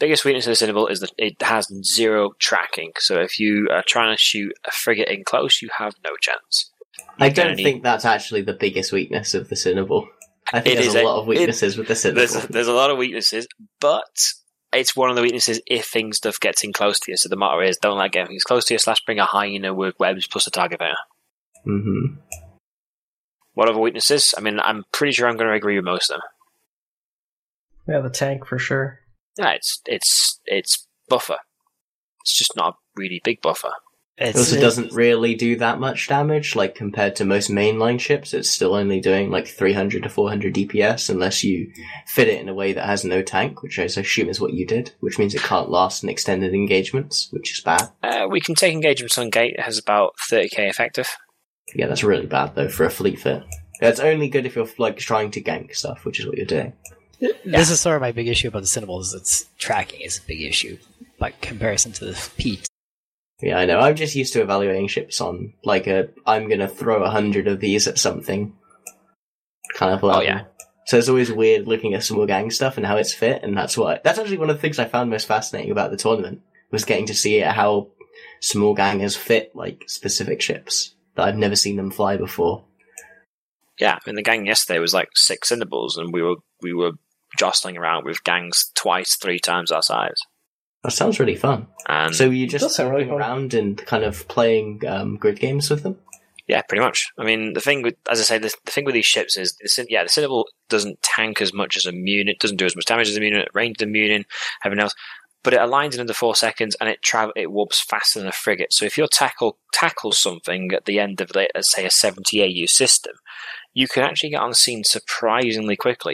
biggest weakness of the Cinnable is that it has zero tracking. So if you are trying to shoot a frigate in close, you have no chance. I don't need... think that's actually the biggest weakness of the Cinnable. I think it there's a, a lot of weaknesses it, with the Cinnable. There's, there's a lot of weaknesses, but it's one of the weaknesses if things stuff gets in close to you. So the motto is don't let get things close to you, slash bring a hyena with webs plus a target there. Mm-hmm. What other weaknesses? I mean, I'm pretty sure I'm going to agree with most of them. Yeah, the tank for sure. Yeah, it's it's it's buffer. It's just not a really big buffer. It also doesn't really do that much damage, like compared to most mainline ships. It's still only doing like three hundred to four hundred D P S unless you fit it in a way that has no tank, which I assume is what you did, which means it can't last in extended engagements, which is bad. Uh, we can take engagements on gate. It has about thirty k effective. Yeah, that's really bad though for a fleet fit. That's only good if you're like trying to gank stuff, which is what you're doing. This yeah. is sort of my big issue about the Cinnable, is its tracking is a big issue by comparison to the Pete. Yeah, I know. I'm just used to evaluating ships on, like, a I'm going to throw a hundred of these at something kind of level. Oh, yeah. So it's always weird looking at small gang stuff and how it's fit, and that's what... That's actually one of the things I found most fascinating about the tournament, was getting to see how small gangers fit, like, specific ships that I've never seen them fly before. Yeah, I mean, the gang yesterday was like six Cinnables, and we were we were jostling around with gangs twice, three times our size. That sounds really fun. And so you just really going around and kind of playing um, grid games with them? Yeah, pretty much. I mean, the thing with, as I say, the, the thing with these ships is, the, yeah, the Cinnable doesn't tank as much as a Munin, doesn't do as much damage as a Munin, range as a Munin, everything else, but it aligns in under four seconds and it travel it warps faster than a frigate. So if your tackle tackles something at the end of, let's say, a seventy A U system, you can actually get on scene surprisingly quickly.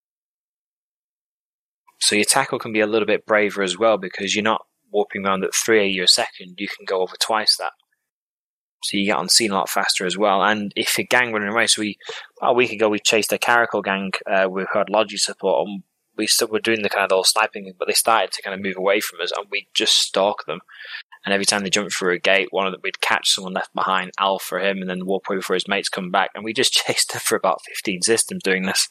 So your tackle can be a little bit braver as well, because you're not warping around at three A U a second, you can go over twice that. So you get on scene a lot faster as well. And if a gang running away, so we, a week ago we chased a Caracal gang uh, with had Logi support, and we still were doing the kind of the whole sniping thing, but they started to kind of move away from us, and we just stalk them. And every time they jumped through a gate, one of them, we'd catch someone left behind, Al for him, and then warp away before his mates come back, and we just chased them for about fifteen systems doing this.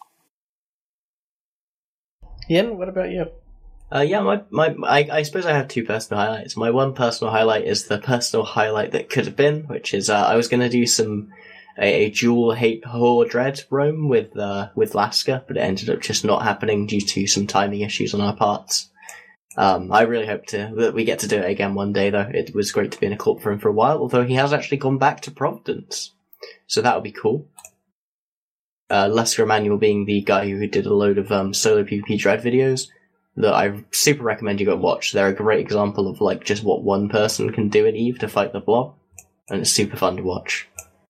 Ian, what about you? Uh, yeah, my, my, I, I suppose I have two personal highlights. My one personal highlight is the personal highlight that could have been, which is, uh, I was gonna do some, a, a dual hate Hor Dread roam with, uh, with Lasker, but it ended up just not happening due to some timing issues on our parts. Um, I really hope to, that we get to do it again one day though. It was great to be in a corp for him for a while, although he has actually gone back to Providence. So that would be cool. Uh, Lasker Emanuel being the guy who did a load of, um, solo PvP Dread videos, that I super recommend you go watch. They're a great example of like just what one person can do in EVE to fight the blob, and it's super fun to watch.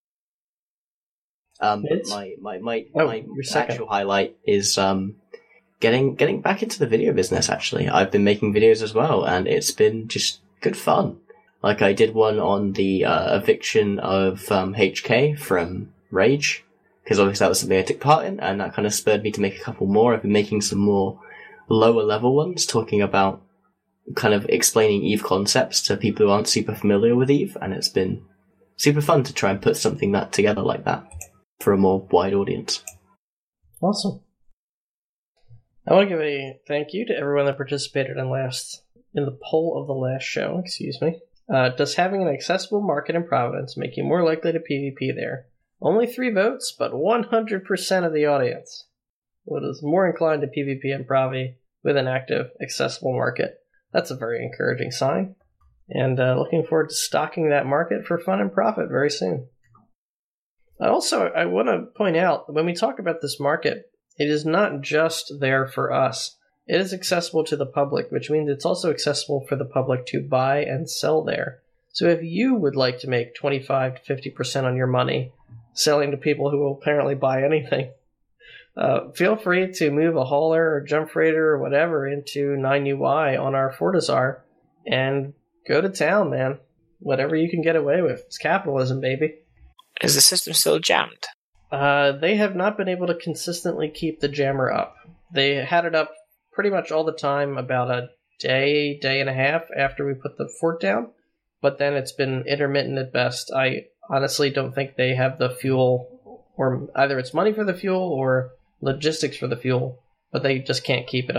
Um, but my my my, oh, my actual highlight is um getting getting back into the video business. Actually, I've been making videos as well, and it's been just good fun. Like I did one on the uh, eviction of um, H K from Rage, because obviously that was something I took part in, and that kind of spurred me to make a couple more. I've been making some more lower level ones, talking about kind of explaining EVE concepts to people who aren't super familiar with EVE, and it's been super fun to try and put something that together like that for a more wide audience. Awesome. I want to give a thank you to everyone that participated in last in the poll of the last show. Excuse me. Uh, does having an accessible market in Providence make you more likely to PvP there? Only three votes, but one hundred percent of the audience was more inclined to PvP in Pravi with an active, accessible market. That's a very encouraging sign. And uh, looking forward to stocking that market for fun and profit very soon. I also, I want to point out, when we talk about this market, it is not just there for us. It is accessible to the public, which means it's also accessible for the public to buy and sell there. So if you would like to make twenty-five to fifty percent on your money selling to people who will apparently buy anything, Uh, feel free to move a hauler or jump freighter or whatever into nine U I on our Fortizar and go to town, man. Whatever you can get away with. It's capitalism, baby. Is the system still jammed? Uh, they have not been able to consistently keep the jammer up. They had it up pretty much all the time about a day, day and a half after we put the fort down, but then it's been intermittent at best. I honestly don't think they have the fuel, or either it's money for the fuel or logistics for the fuel, but they just can't keep it up.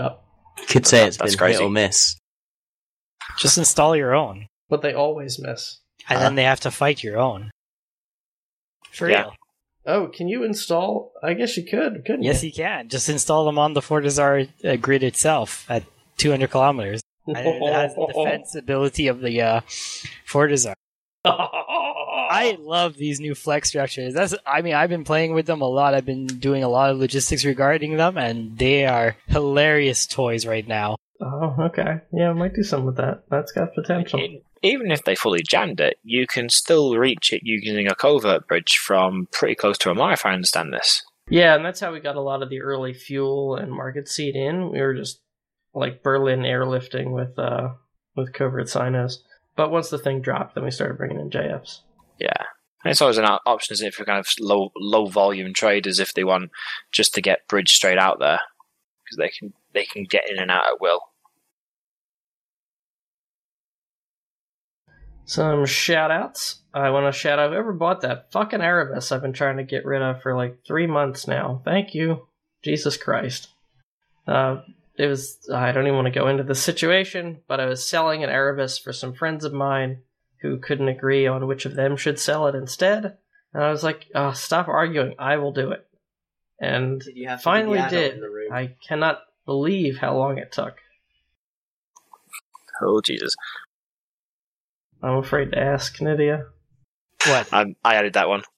Could say it's That's been crazy. hit or miss. Just install your own, But they always miss. and Uh. then they have to fight your own. For Yeah. real. Oh, can you install? I guess you could, couldn't Yes, you can. Just install them on the Fortizar uh, grid itself at two hundred kilometers. you? And it has the defense ability of the uh, Fortizar. I love these new flex structures. That's, I mean, I've been playing with them a lot. I've been doing a lot of logistics regarding them, and they are hilarious toys right now. Oh, okay. Yeah, I might do something with that. That's got potential. E- Even if they fully jammed it, you can still reach it using a covert bridge from pretty close to a mine, if I understand this. Yeah, and that's how we got a lot of the early fuel and market seed in. We were just like Berlin airlifting with uh with covert sinos. But once the thing dropped, then we started bringing in J Fs. Yeah. And it's always an op- option, isn't it, for kind of low low volume traders if they want just to get bridge straight out there. Because they can, they can get in and out at will. Some shout outs. I want to shout out whoever bought that fucking Erebus I've been trying to get rid of for like three months now. Thank you. Jesus Christ. Uh, it was, I don't even want to go into the situation, but I was selling an Erebus for some friends of mine who couldn't agree on which of them should sell it instead. And I was like, oh, stop arguing. I will do it. And Did you have to finally be the adult did. in the room? I cannot believe how long it took. Oh, Jesus. I'm afraid to ask, Nydia. What? I, I added that one.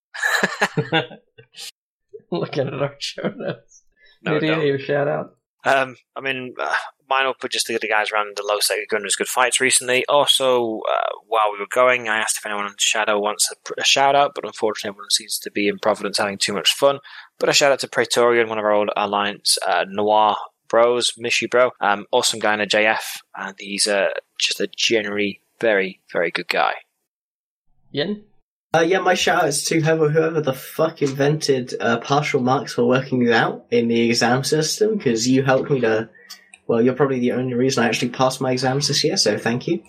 Looking at our show notes. No, Nydia, don't. your shout out. Um, I mean, uh, mine up with just the other guys around the low sector gunners good fights recently. Also, uh, while we were going, I asked if anyone on Shadow wants a, a shout out, but unfortunately, everyone seems to be in Providence having too much fun. But a shout out to Praetorian, one of our old Alliance uh, Noir bros, miss you, bro. Um, awesome guy in a J F, and he's uh, just a generally very, very good guy. Yin? Uh, yeah, my shout outs to whoever, whoever the fuck invented uh, partial marks for working it out in the exam system, because you helped me to. Well, you're probably the only reason I actually passed my exams this year, so thank you.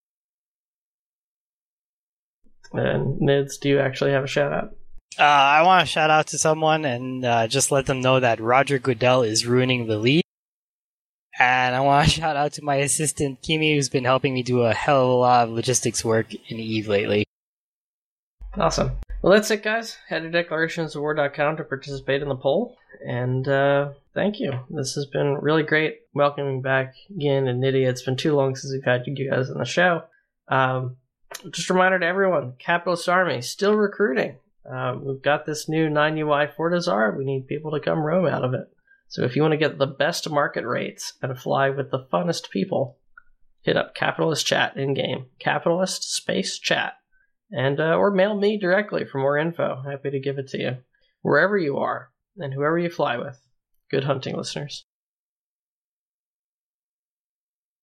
And Nids, do you actually have a shout out? Uh, I want to shout out to someone and uh, just let them know that Roger Goodell is ruining the league. And I want to shout out to my assistant, Kimi, who's been helping me do a hell of a lot of logistics work in EVE lately. Awesome. Well, that's it, guys. Head to declarations of war dot com to participate in the poll. And uh, thank you. This has been really great welcoming back Yin and Nydia. It's been too long since we've had you guys on the show. Um, just a reminder to everyone, Capitalist Army, still recruiting. Um, we've got this new nine U I Fortizar. We need people to come roam out of it. So if you want to get the best market rates and fly with the funnest people, hit up Capitalist Chat in-game. Capitalist space chat. And uh, or mail me directly for more info. Happy to give it to you. Wherever you are, and whoever you fly with. Good hunting, listeners.